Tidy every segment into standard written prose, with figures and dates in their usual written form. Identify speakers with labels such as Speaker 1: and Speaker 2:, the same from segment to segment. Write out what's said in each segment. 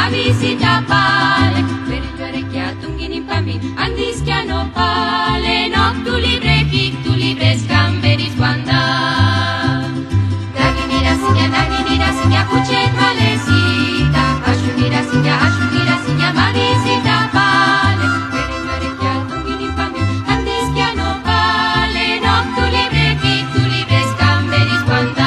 Speaker 1: visita pale, per il tuo orecchiato un ghinipambi, andischiano pale, no tu libre, scamberi squanda. Daginira signa, cucet malesita, ashunira signa, ma visita pale, per il tuo orecchiato un ghinipambi, andischiano pale, no tu libre, scamberi squanda.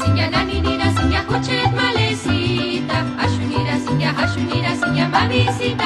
Speaker 1: Visita